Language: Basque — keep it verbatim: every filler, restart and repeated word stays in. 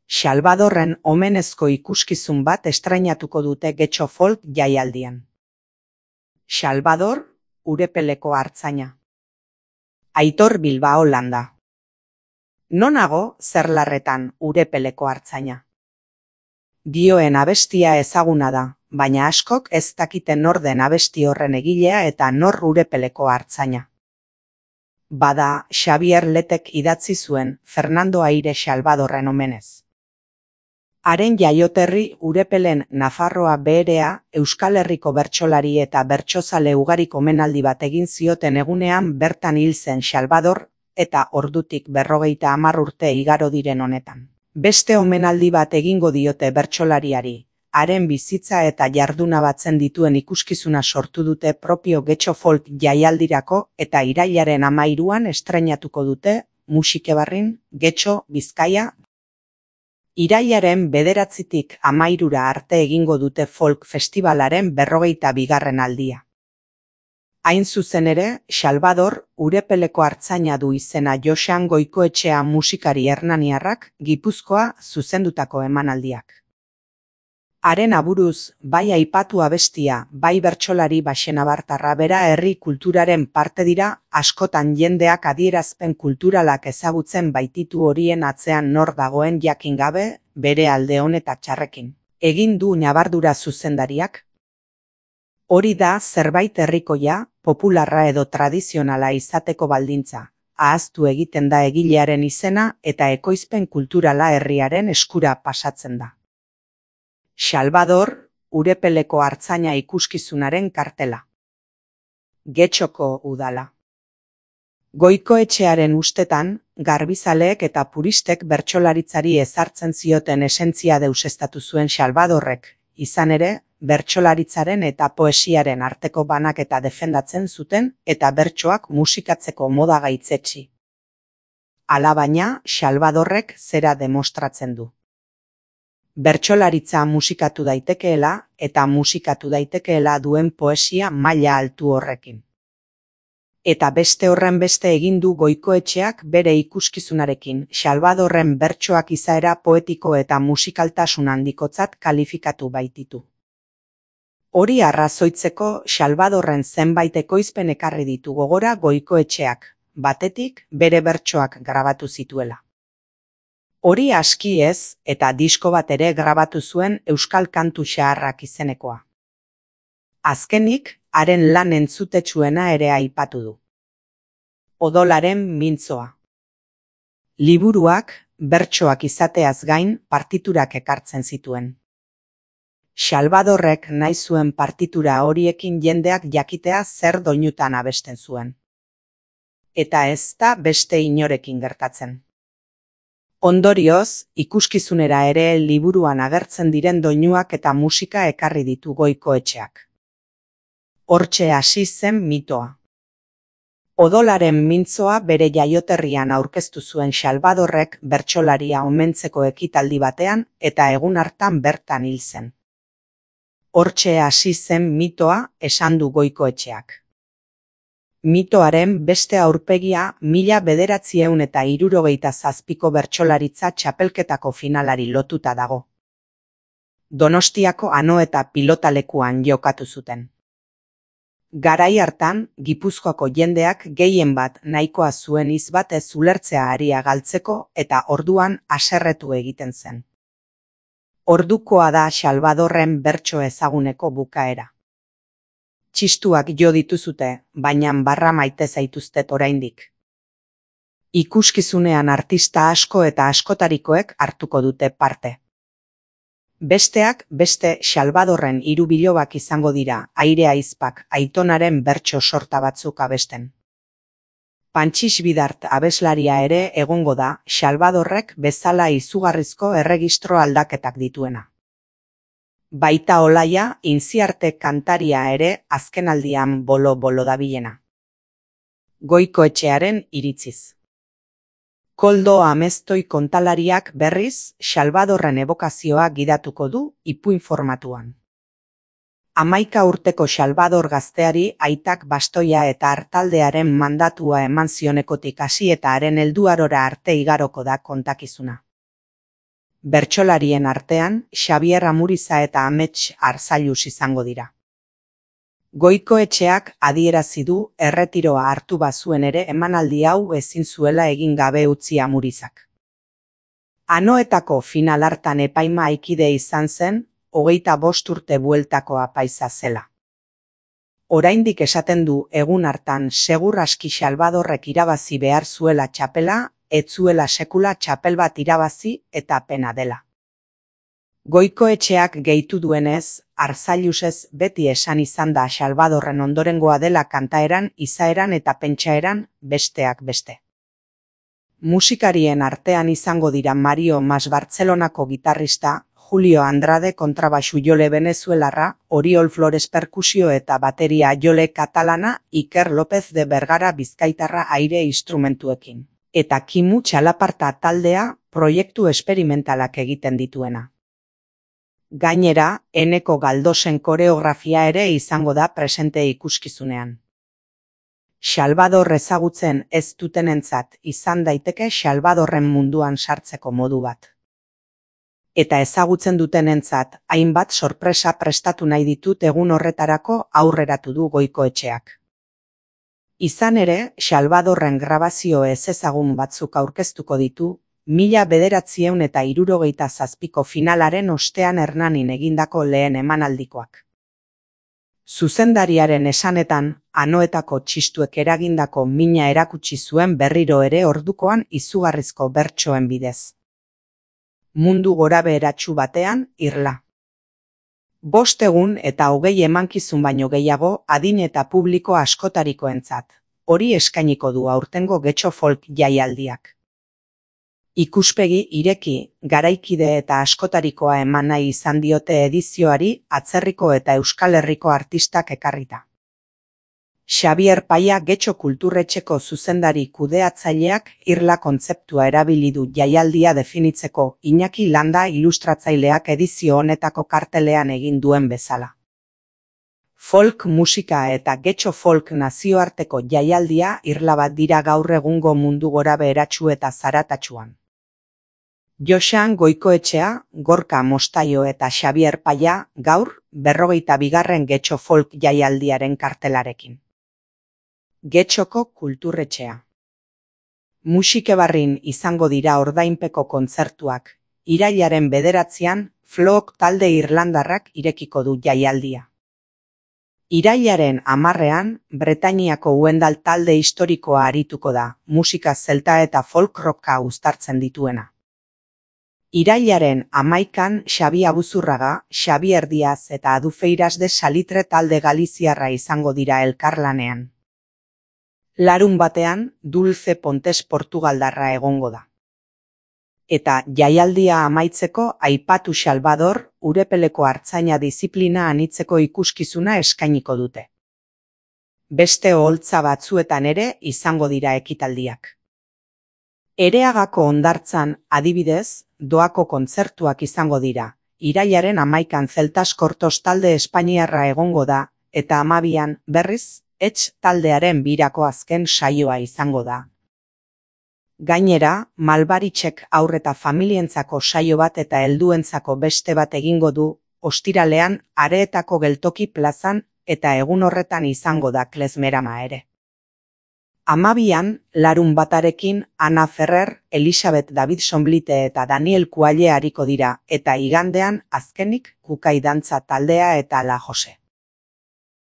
Salvadorren omenezko ikuskizun bat estrainatuko dute Getxo Folk jaialdian. Salvador, Urepeleko artzaina. Aitor Bilbao landa. Nonago Zerlarretan Urepeleko artzaina. Dioen abestia ezaguna da, baina askok ez dakiten nor den abesti horren egilea eta nor Urepeleko artzaina. Bada, Xabier Letek idatzi zuen Fernando Aire Salvadorren omenez. Haren jaioterri Urepelen Nafarroa Beherea Euskal Herriko bertsolari eta bertsozale ugarik omenaldi bat egin zioten egunean bertan hil zen Salvador eta ordutik berrogeita hamar urte igaro diren honetan. Beste omenaldi bat egingo diote bertsolariari, haren bizitza eta jarduna batzen dituen ikuskizuna sortu dute propio Getxo Folk jaialdirako eta irailaren hamairuan estreinatuko dute Musikebarrin, Getxo, Bizkaia. Irailaren bederatzitik hamairura arte egingo dute folk festivalaren berrogeita bigarren aldia. Hain zuzen ere, Salvador, Urepeleko artzaina du izena Joxan Goikoetxea musikari hernaniarrak Gipuzkoa zuzendutako emanaldiak. Haren aburuz, bai aipatu abestia, bai bertsolari baxenabartarra bera herri kulturaren parte dira, askotan jendeak adierazpen kulturalak ezagutzen baititu horien atzean nor dagoen jakin gabe, bere alde on eta txarrekin. Egin du ñabardura zuzendariak? Hori da zerbait herrikoia, popularra edo tradizionala izateko baldintza, ahaztu egiten da egilearen izena eta ekoizpen kulturala herriaren eskura pasatzen da. Salvador, Urepeleko artzaina ikuskizunaren kartela. Getxoko udala. Goikoetxearen ustetan, garbizaleek eta puristek bertsolaritzari ezartzen zioten esentzia deuseztatu zuen Salvadorrek, izan ere, bertsolaritzaren eta poesiaren arteko banaketa defendatzen zuten eta bertsoak musikatzeko moda gaitzetsi. Alabaina, Salvadorrek zera demostratzen du. Bertsolaritza musikatu daitekeela eta musikatu daitekeela duen poesia maila altu horrekin. Eta beste horren beste egin du Goikoetxeak bere ikuskizunarekin Salvadorren bertsoak izaera poetiko eta musikaltasun handikotzat kalifikatu baititu. Hori arrazoitzeko Salvadorren zenbait ekoizpen ekarri ditu gogora Goikoetxeak, batetik bere bertsoak grabatu zituela. Hori aski ez eta disko bat ere grabatu zuen Euskal Kantu Xaharrak izenekoa. Azkenik, haren lan entzutetsuena ere aipatu du. Odolaren mintzoa. Liburuak, bertsoak izateaz gain partiturak ekartzen zituen. Salvadorrek nahi zuen partitura horiekin jendeak jakitea zer doinutan abesten zuen. Eta ez da beste inorekin gertatzen. Ondorioz, ikuskizunera ere liburuan agertzen diren doinuak eta musika ekarri ditu Goikoetxeak. Hortxe hasi zen mitoa. Odolaren mintzoa bere jaioterrian aurkeztu zuen Salvadorrek bertsolaria omentzeko ekitaldi batean eta egun hartan bertan hil zen. Hortxe hasi zen mitoa, esan du Goikoetxeak. Mitoaren beste aurpegia mila bederatziehun eta hirurogeita zazpiko bertsolaritza txapelketako finalari lotuta dago. Donostiako Anoeta pilotalekuan jokatu zuten. Garai hartan, Gipuzkoako jendeak gehien bat nahikoa zuen hitz batez ulertzea aria galtzeko eta orduan haserretu egiten zen. Ordukoa da Salvadorren bertso ezaguneko bukaera. Txistuak jo dituzute, baina barra maite zaituztet oraindik. Ikuskizunean artista asko eta askotarikoek hartuko dute parte. Besteak beste Salvadorren hiru bilobak izango dira, Aire Aizpak Aitonaren bertso sorta batzuk abesten. Pantxix Bidart abeslaria ere egongo da Salvadorrek bezala izugarrizko erregistro aldaketak dituena. Baita Olaia, Intziarte kantaria ere azkenaldian bolo-bolo dabilena. Goikoetxearen iritziz. Koldo Ameztoi kontalariak berriz Salvadorren ebokazioa gidatuko du ipuin formatuan. Hamaika urteko Salvador gazteari aitak bastoia eta artaldearen mandatua eman zionekotik hasi eta haren helduarora arte igaroko da kontakizuna. Bertsolarien artean, Xabier Amuriza eta Amets Arzailuz izango dira. Goikoetxeak adierazi du erretiroa hartu bazuen ere emanaldi hau ezin zuela egin gabe utzi Amurizak. Anoetako final hartan epaimahaikide izan zen, hogeita bost urte bueltako apaiza zela. Oraindik esaten du egun hartan segur aski Salvadorrek irabazi behar zuela txapela, ez zuela sekula txapel bat irabazi eta pena dela. Goikoetxeak gehitu duenez, Arzailuzez beti esan izan da Salvadorren ondorengoa dela kantaeran, izaeran eta pentsaeran, besteak beste. Musikarien artean izango dira Mario Mas Bartzelonako gitarrista, Julio Andrade kontrabaxu jole venezuelarra, Oriol Flores perkusio eta bateria jole katalana, Iker López de Bergara bizkaitarra aire instrumentuekin. Eta Kimu Txalaparta taldea proiektu esperimentalak egiten dituena. Gainera, Eneko Galdosen koreografia ere izango da presente ikuskizunean. Salvador ezagutzen ez dutenentzat izan daiteke Salvadorren munduan sartzeko modu bat. Eta ezagutzen dutenentzat hainbat sorpresa prestatu nahi ditut egun horretarako aurreratu du Goikoetxeak. Izan ere, Salvadorren grabazio ezezagun batzuk aurkeztuko ditu, mila bederatziehun eta hirurogeita zazpiko finalaren ostean Hernanin egindako lehen emanaldikoak. Zuzendariaren esanetan, anoetako txistuek eragindako mina erakutsi zuen berriro ere ordukoan izugarrizko bertsoen bidez. Mundu gorabeheratsu batean, irla. Bost egun eta hogei emankizun baino gehiago adin eta publiko askotarikoentzat. Hori eskainiko du aurtengo Getxo Folk jaialdiak. Ikuspegi ireki, garaikide eta askotarikoa eman nahi izan diote edizioari atzerriko eta Euskal Herriko artistak ekarrita. Xabier Paia Getxo Kulturretxeko zuzendari kudeatzaileak irla kontzeptua erabili du jaialdia definitzeko Iñaki Landa ilustratzaileak edizio honetako kartelean egin duen bezala. Folk musika eta Getxo Folk nazioarteko jaialdia irla bat dira gaur egungo mundu gorabeheratsu eta zaratatsuan. Joxan Goikoetxea, Gorka Mostaio eta Xabier Paia gaur berrogeita bigarren Getxo Folk jaialdiaren kartelarekin. Getxoko Kulturretxea. Musikebarrin izango dira ordainpeko kontzertuak, irailaren bederatzian Flock talde irlandarrak irekiko du jaialdia. Irailaren hamarrean, Bretainiako Wendal talde historikoa arituko da, musika zelta eta folk rocka uztartzen dituena. Irailaren hamaikan Xabi Abuzurraga, Xabier Diaz eta Adufeiras de Salitre talde galiziarra izango dira elkarlanean. Larun batean, Dulce Pontes Portugaldarra egongo da. Eta jaialdia amaitzeko aipatu Salvador, Urepeleko artzaina diziplina anitzeko ikuskizuna eskainiko dute. Beste oholtza batzuetan ere izango dira ekitaldiak. Ereagako hondartzan, adibidez, doako kontzertuak izango dira. Irailaren hamaikan Zeltas Kortos talde espainiarra egongo da, eta hamabian, berriz, Etx taldearen birako azken saioa izango da. Gainera, Malbaritxek haur eta familientzako saio bat eta helduentzako beste bat egingo du, ostiralean Areetako geltoki plazan eta egun horretan izango da klezmerama ere. Hamabian, larun batarekin Ana Ferrer, Elisabet Davidson Blite eta Daniel Kualle ariko dira, eta igandean azkenik Kukai Dantza taldea eta La Jose.